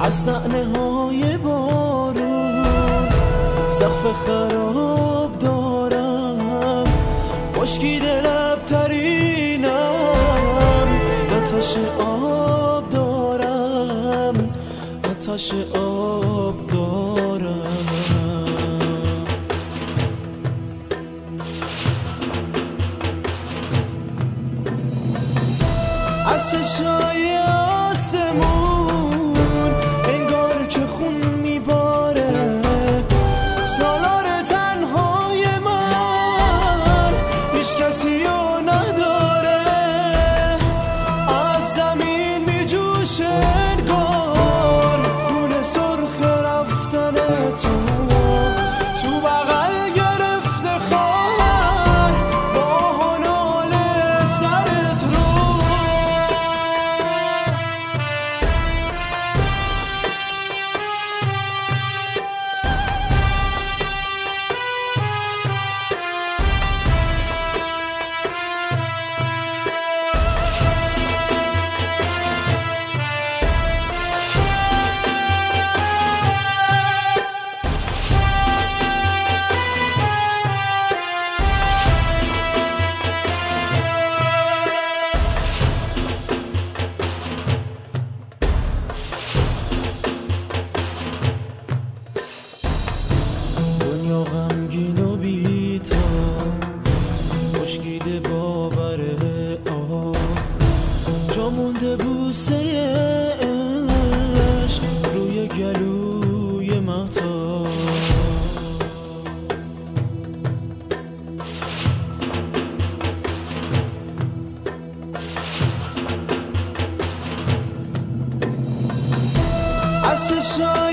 از نعنه های بارون سقف خراب دارم، خشکیده لبترینم، آتش آب دارم، آتش آب دارم. از چشای آسمون انگار که خون میباره، سالار تنهای من هیچ کسی رو نداره. از زمین میجوشه انگار خون سرخ رفتن تو بغل گرفته خواهر با هنال سرت رو. دنیا غمگین و بی‌تا، خشکیده باوره آب، جا مونده بوسه عشق روی گلوی مهتاب. از چشم